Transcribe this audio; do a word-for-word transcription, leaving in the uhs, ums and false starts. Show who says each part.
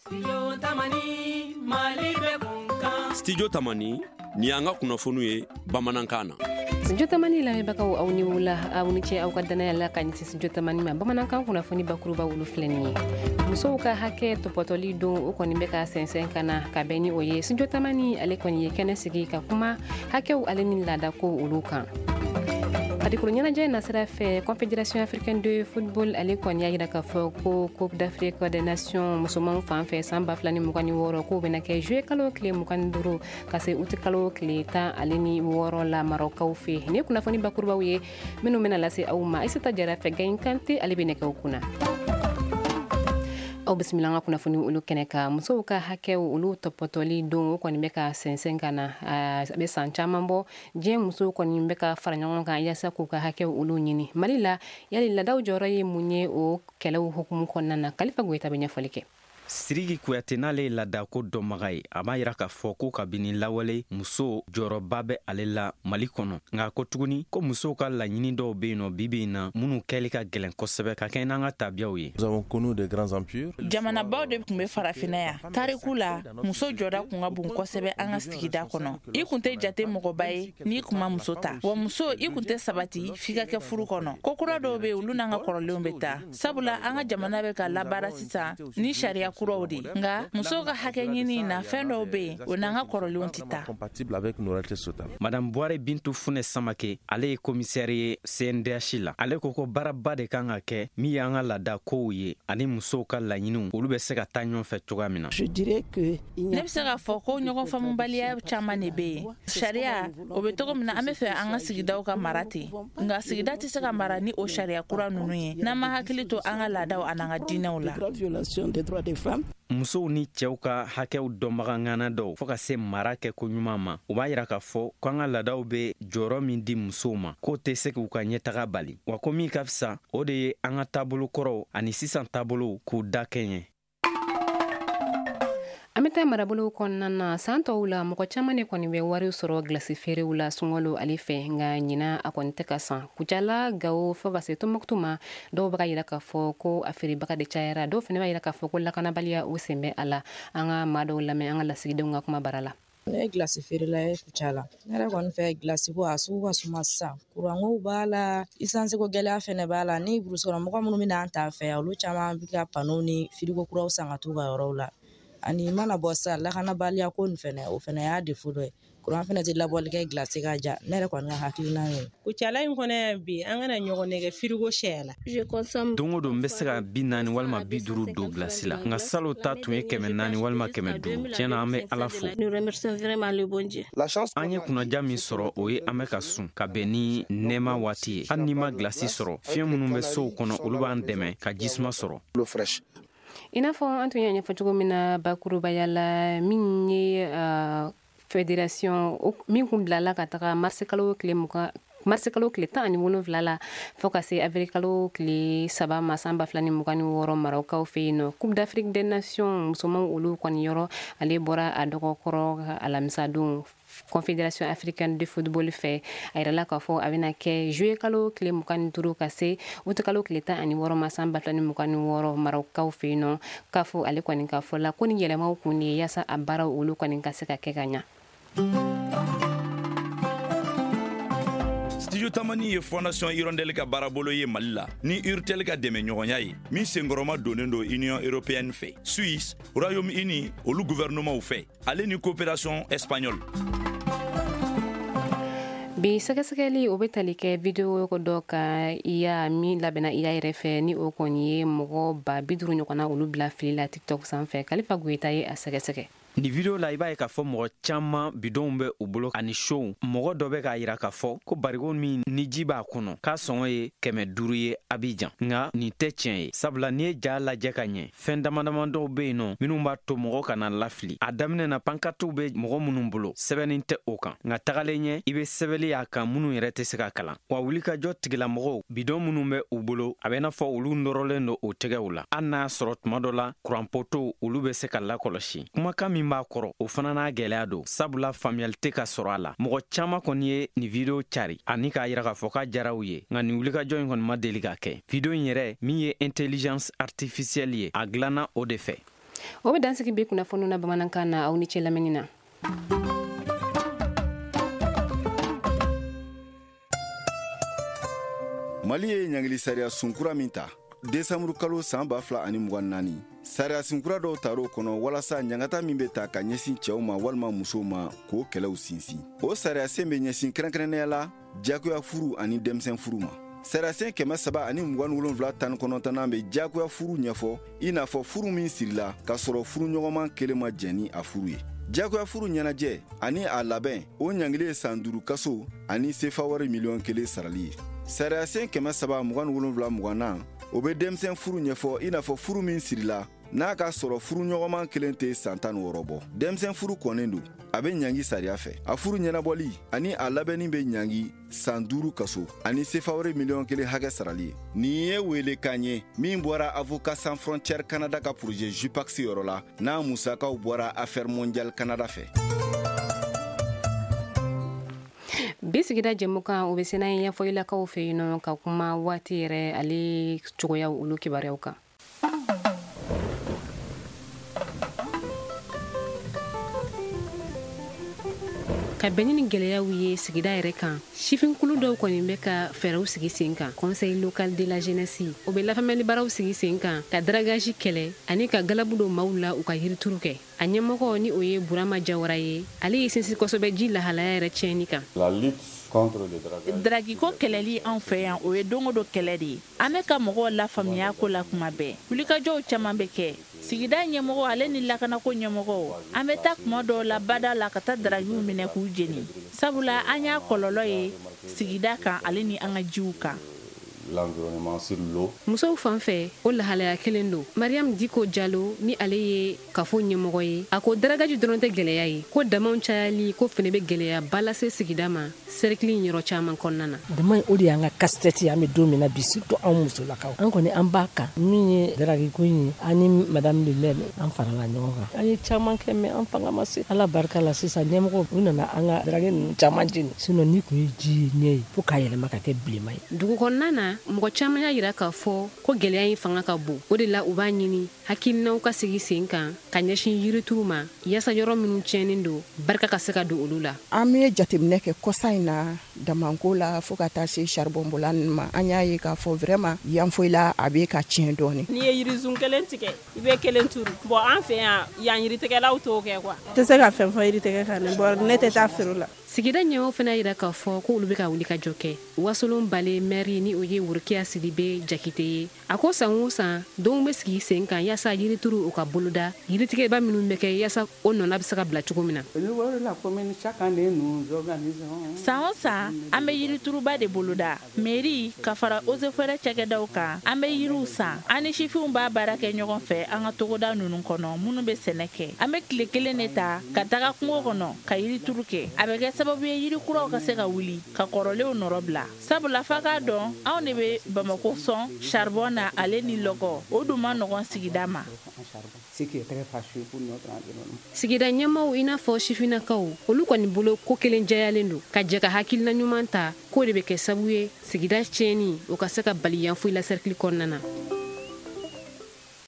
Speaker 1: Studio Tamani Malibe Kunkan. Studio Tamani ni anga kunafunu ye Bamanankan na.
Speaker 2: Studio Tamani la mebakaw aw ni wula aw ni ce aw kadana yalla kan ci Studio Tamani ma Bamanankan kunafuni bakuruba wulu fleni. Muso ka hake to potoli don o koni beka sensen kana ka beni oye Studio Tamani ale koni ye kene sigi ka kuma hake u ale ni lada ko ulukan. Adi kurunyana jay nasira fe Confédération africaine de football ale koni yagira ka fo ko Coupe d'Afrique des Nations musoman fan fe samba flani mukani woro ko bena ke jouer kalo clé mukani duro kase uti kalo clé ta ale ni woro la Maroc fe ne kuna foni bakurba wiye menu mena lase awma isita jara fe gain kante ale bene ka kuna au bismillah kuna funi ulu keneka muso ka hake ulu topotoli don ko ni beka sensen kana be sancha mambo je muso ko ni beka faranyon kan yasa ku ka hake ulu nyini malila yali la daw joraye munye o kelaw hukum ko nana kalifa goita benya folike
Speaker 3: Sirigi Kuyate n'ale lada ko dɔnbaga ye a b'a yira k'a fɔ ko kabini lawale muso jɔyɔrɔba bɛ ale la Mali kɔnɔ nka ko tuguni ko musow ka laɲini dɔw bɛ yen nɔ bi bi in na minnu kɛli ka gɛlɛn kosɛbɛ ka kɛ n'an ka tabiyaw ye.
Speaker 4: Nous avons connu de grands empires.
Speaker 5: Jamanabaw de tun bɛ farafinna yan tariku la muso jɔda kun ka bon kosɛbɛ an ka sigida kɔnɔ i kun tɛ jate mɔgɔba ye n'i kun ma muso ta wa muso i kun tɛ sabati f'i ka kɛ furu kɔnɔ ko kura dɔw bɛ yen olu n'an ka kɔrɔlenw bɛ taa sabula an ka jamana bɛ ka labaara sisan ni sariya kuraw de nga muso ka hakɛ ɲini na fɛn dɔw bɛ yen o n'an ka kɔrɔlenw tɛ taa.
Speaker 4: Compatible avec nos réalités sociales.
Speaker 3: Madame Boire Bintou Fune Samake ale ye commissaire ye C N D H la ale ko ko baaraba de kan ka kɛ min y'an ka laada kow ye ani musow ka laɲiniw olu bɛ se ka taa ɲɔgɔn fɛ cogoya min na.
Speaker 5: Je dirais que ne bɛ se ka fɔ ko ɲɔgɔn faamubaliya caman de bɛ yen sariya o bɛ cogo min na an bɛ fɛ an ka sigidaw ka mara ten nka sigida tɛ se ka mara ni o sariya kura ninnu ye n'an ma hakili to an ka laadaw an'an ka diinɛw la.
Speaker 3: Musow ni cɛw ka hakɛw dɔnbaga ŋana dɔw fɔ ka se mara kɛ ko ɲuman ma u b'a yira k'a fɔ ko an ka laadaw bɛ jɔyɔrɔ min di musow ma k'o tɛ se k'u ka ɲɛtaga bali wa ko min ka fisa o de ye an ka taabolo kɔrɔw ani sisan taabolow k'u da kɛɲɛ.
Speaker 2: Amita marabolo kɔnɔna san tɔw la mɔgɔ caman de kɔni bɛ wari sɔrɔ glasi feerew la sunkalo ale fɛ nka ɲina a kɔni tɛ ka san kucala Gao fɔ ka se Tombouctou ma dɔw bɛ ka yira k'a fɔ ko a feerebaga de cayara dɔw fana b'a yira k'a fɔ ko lakanabaliya o sen bɛ a la an ka maa dɔw lamɛn an ka lasigidenw ka kuma bara la.
Speaker 6: Ne ye glasi feerela ye kucala ne yɛrɛ kɔni fɛ glasi ko a sugu ka suma sisan kurankow b'a la isansi ko gɛlɛya fɛnɛ b'a la ni burusukɔnɔmɔgɔ minnu bɛna an ta fɛ olu caman bɛ ka pano ni firigo kuraw san ka t'u ka yɔrɔw la ani mana bɔ sa lakanabaliya ko nin fɛnɛ o fɛnɛ y'a defo dɔ ye kuran fɛnɛ tɛ labɔli kɛ glasi ka ja ne yɛrɛ kɔni ka hakilina ye
Speaker 7: kucala in kɔnɔ bi an kana ɲɔgɔn nɛgɛ firigo sɛya la
Speaker 3: don o don n bɛ se ka bi naani walima bi duuru don glasi la nka salo ta tun ye kɛmɛ naani walima kɛmɛ duuru tiɲɛna an bɛ ala fo an ye kunnaja min sɔrɔ o ye an bɛ ka sun ka bɛn ni nɛɛma waati ye hali n'i ma glasi sɔrɔ fiɲɛ minnu bɛ sow kɔnɔ olu b'an dɛmɛ ka jisuma sɔrɔ.
Speaker 2: I n'a fɔ an tun y'a ɲɛfɔ cogo min na bakurubaya la min ye fédération min kun bilala ka taga marsekalo tile mugan marsekalo tile tan ani wolonwula la fɔ ka se avrikalo tile saba ma san ba fila ni mugan ni wɔɔrɔ Marɔkaw fɛ yen nɔ Coupe d'Afrique des Nations musoman olu kɔni yɔrɔ ale bɔra a dɔgɔkɔrɔ alamisadon Confédération africaine de football fɛ a yirala k'a fɔ a bɛna kɛ juillet kalo tile mugan ni duuru ka se août kalo tile tan ani wɔɔrɔ ma san ba fila ni mugan ni wɔɔrɔ Marɔkaw fɛ yen nɔ k'a fɔ ale kɔni k'a fɔ la ko ni yɛlɛmaw kun de ye yaasa a baaraw olu kɔni ka se ka kɛ ka ɲa.
Speaker 8: Studio Tamani ye Fondation Hirondelle ka baarabolo ye Mali la ni Urtel ka dɛmɛ ɲɔgɔnya ye min senkɔrɔma donnen do Union européenne fɛ Suisse Royaume-Uni olu gouvernement fɛ ale ni coopération espagnole.
Speaker 2: Bi sɛgɛsɛgɛli o bɛ tali kɛ video dɔ ka I A min labɛnna I A yɛrɛ fɛ ni o kɔni ye mɔgɔ ba bi duuru ɲɔgɔnna olu bila fili la TikTok sanfɛ Kalifa Goyita ye a sɛgɛsɛgɛ.
Speaker 3: Ni video la i b'a ye k'a fɔ mɔgɔ caman bidonw bɛ u bolo ani show mɔgɔ dɔ bɛ k'a yira k'a fɔ ko barigon min ni ji b'a kɔnɔ k'a sɔngɔ ye kɛmɛ duuru ye Abidjan nka nin tɛ tiɲɛ ye sabula n'i ye ja lajɛ ka ɲɛ fɛn damadama dɔw bɛ yen nɔ minnu b'a to mɔgɔ kana lafili a daminɛ na pankartiw bɛ mɔgɔ minnu bolo sɛbɛnni tɛ o kan nka tagalen ɲɛ i bɛ sɛbɛnni y'a kan minnu yɛrɛ tɛ se ka kalan wa wulikajɔ tigilamɔgɔw bidon minnu bɛ u bolo a bɛ n'a fɔ olu nɔrɔlen don o tɛgɛw la hali n'a sɔrɔ tuma dɔ la kuranpotow olu bɛ se ka lakɔlɔsi kumakan min b'a kɔrɔ o fana n'a gɛlɛya don sabula faamuyali tɛ ka sɔrɔ a la mɔgɔ caman kɔni ye ni video cari ani k'a yira k'a fɔ k'a jara u ye nka nin wulikajɔ in kɔni ma deli ka kɛ video in yɛrɛ min ye intelligence artificielle ye a dilanna o de fɛ
Speaker 2: o be dansigi be kunnafoniw na bamanankan na aw ni cɛ lamɛnni na.
Speaker 9: Mali ye ɲangili sariya sunkura min ta desanburu kalo san ba fila ani mugan naani sariya sunkura dɔw tar'o kɔnɔ walasa ɲangata min be ta ka ɲɛsin cɛw ma walima musow ma k'o kɛlɛw sinsin. O sariya sen be ɲɛsin kɛrɛnkɛrɛnnenya la jagoya furu ani denmisɛn furu ma. sariya sen kɛmɛ saba ani mugan wolonwula tan kɔnɔntɔnnan be jagoya furu ɲɛfɔ i n'a fɔ furu min sirila k'a sɔrɔ furuɲɔgɔnman kelen ma jɛn ni a furu ye. jagoya furu ɲɛnajɛ ani a labɛn o ɲangili ye san duuru kaso ani sefa wari miliyɔn kelen sarali ye. sariya sen kɛmɛ saba mugan wolonwula mugannan o be denmisɛn furu ɲɛfɔ i n'a fɔ furu min sirila n'a k'a sɔrɔ furuɲɔgɔnman kelen tɛ san tan ni wɔɔrɔ bɔ. denmisɛn furu kɔnnen don a be ɲangi sariya fɛ. a furu ɲɛnabɔli ani a labɛnni be ɲangi san duuru kaso ani sefa wari miliyɔn kelen hakɛ sarali ye. nin ye welekan ye min bɔra avocat sans frontière canada ka projet jupax yɔrɔ la n'a musakaw bɔra affaire mondiale canada fɛ.
Speaker 2: bi sigida jɛmukan o be sena ye ɲɛfɔlilakaw fɛ yen nɔ ka kuma waati yɛrɛ ale cogoyaw olu kibaruyaw kan. ka bɛnni ni gwɛlɛyaw ye sigida yɛrɛ kan sifinkulu dɔw kɔni bɛ ka fɛɛrɛw sigi sen kan. conseil local de la jeunesse o be lafamɛlibaraw sigi sen kan ka daragaji kɛlɛ ani ka galabu don maaw la u ka yirituru kɛ. a ɲɛmɔgɔ ni o ye burama jawara ye ale ye sinsin kosɛbɛ ji lahalaya yɛrɛ tiɲɛni kan.
Speaker 5: dragiko kɛlɛli an fɛ yan o ye dongo do kɛlɛ de ye. an bɛ ka mɔgɔw lafaamuya ko la kuma bɛɛ. wulikajɔw caman bɛ kɛ. sigida ɲɛmɔgɔ ale ni lakanako ɲɛmɔgɔw an bɛ taa kuma dɔw la bada la ka taa dragiw minɛ k'u jeni. sabula an y'a kɔlɔlɔ ye sigida kan ale ni an ka jiw kan. musow fan fɛ o lahalaya kelen don. mariam diko jalo ni ale ye kafo ɲɛmɔgɔ ye a ko daragaji dɔrɔn tɛ gwɛlɛya ye ko damaw cayali ko fɛnɛ be gwɛlɛya ba lase sigida ma cercle yɔrɔ caman kɔnɔna na.
Speaker 10: dama o de y'an ka casse-tête an be don min na bi surtout anw musolakaw an kɔni an b'a kan min ye daragiko ye ani madame le maire an farala ɲɔgɔn kan an ye caman kɛ mɛ an fanga ma se. ala barika la sisan ɲɛmɔgɔ u nana an ka darage ninnu caman jeni sinon ni kun ye ji ye ɲɛ ye fo k'a yɛlɛma ka kɛ bilenma ye.
Speaker 2: dugu kɔnɔna na mɔgɔ caman y'a yira k'a fɔ ko gwɛlɛya in fanga ka bon. o de la u b'a ɲini hakilinaw ka sigi sen kan ka ɲɛsin yirituru ma yaasa yɔrɔ minnu tiɲɛnin don barika ka se ka don olu la.
Speaker 11: an be jateminɛ kɛ kɔsa in na damanko la fo ka taa se charbonbola nin ma an y'a ye k'a fɔ vraiment yanfoyila a be ka tiɲɛ dɔɔni.
Speaker 7: n'i ye yirizun kelen tigɛ i be kelen turu. bon an fɛ yan yan yiritigɛlaw t'o kɛ quoi.
Speaker 12: tɛ se ka fɛn fɔ yiritigɛ kan ne bɔ ne tɛ taa feere la.
Speaker 2: sigida ɲɛmaw fana yira k'a fɔ ko olu be ka wuli ka jɔ kɛ. wasolon bale maire ni o ye worokiya sidibe jakite ye a ko san o san denw be sigi sen kan yaasa yirituru o ka boloda yiritigɛba minnu bɛ kɛ yaasa o nɔna be se ka bila cogo min na.
Speaker 5: san o san an be yirituruba de boloda. mairie ka fara eaux et forêts cakɛdaw kan an be yiriw san an ni sifinw b'a baara kɛ ɲɔgɔn fɛ an ka togoda nunu kɔnɔ minnu be sɛnɛ kɛ. an be tile kelen de ta ka taga kungo kɔnɔ ka yirituru kɛ. a bɛ kɛ sababu ye yirikuraw ka se ka wuli ka kɔrɔlenw nɔrɔ bila. sabula fa k'a dɔn anw de be bamako sɔn charbon na ale ni lɔgɔ o dun ma nɔgɔn sigida ma.
Speaker 2: sigida ɲɛmaw i n'a fɔ sifinakaw olu kɔni bolo ko kelen jɛyalen don ka jɛ ka hakilina ɲuman ta k'o de bɛ kɛ sababu ye sigida tiɲɛni o ka se ka bali yanfoyila cercle kɔnɔna na.